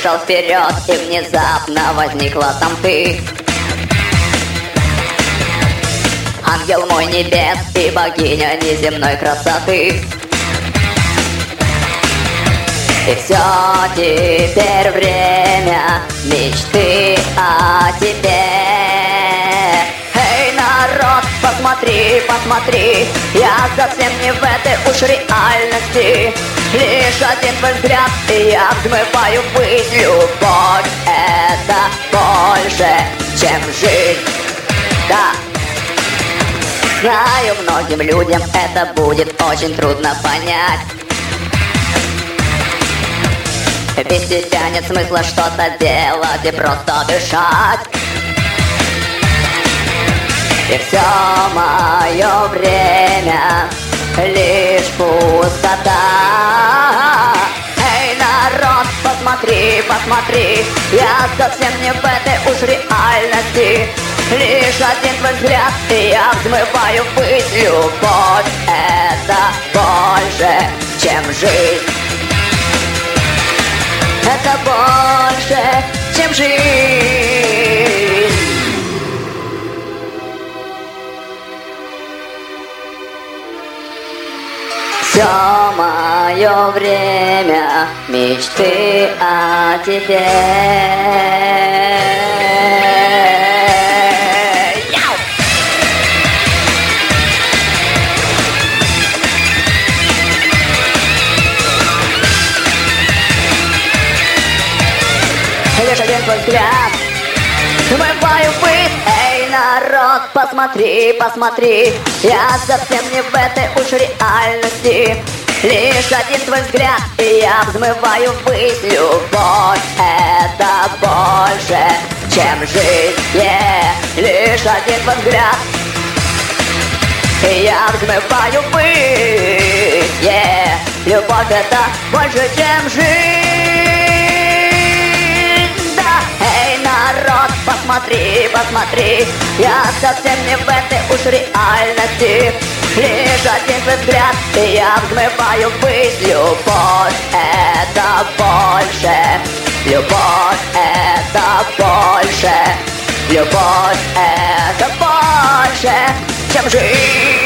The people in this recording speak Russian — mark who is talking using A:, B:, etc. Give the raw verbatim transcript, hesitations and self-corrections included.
A: шел вперед, и внезапно возникла там ты. Ангел мой небес и богиня неземной красоты. И все теперь время мечты о тебе. Эй, народ, посмотри, посмотри, я совсем не в этой уж реальности. Лишь один твой взгляд, и я взмываю ввысь. Любовь — это больше, чем жизнь. Да. Знаю, многим людям это будет очень трудно понять. Без тебя нет смысла что-то делать и просто дышать. И все мое время лишь пустота. Эй, народ, посмотри, посмотри, я совсем не в этой уж реальности. Лишь один твой взгляд, и я взмываю ввысь. Любовь — это больше, чем жизнь. Это больше, чем жизнь. Все мое время мечты о тебе. Лишь один твой взгляд, взмываю ввысь. Эй, народ, посмотри, посмотри, я совсем не в этой уж реальности. Лишь один твой взгляд, и я взмываю ввысь. Любовь — это больше, чем жизнь. Yeah. Лишь один твой взгляд, и я взмываю ввысь. Yeah. Любовь — это больше, чем жизнь. Посмотри, посмотри, я совсем не в этой уж реальности. Лишь один твой взгляд, и я взмываю ввысь. Любовь — это больше, любовь — это больше, любовь — это больше, чем жизнь.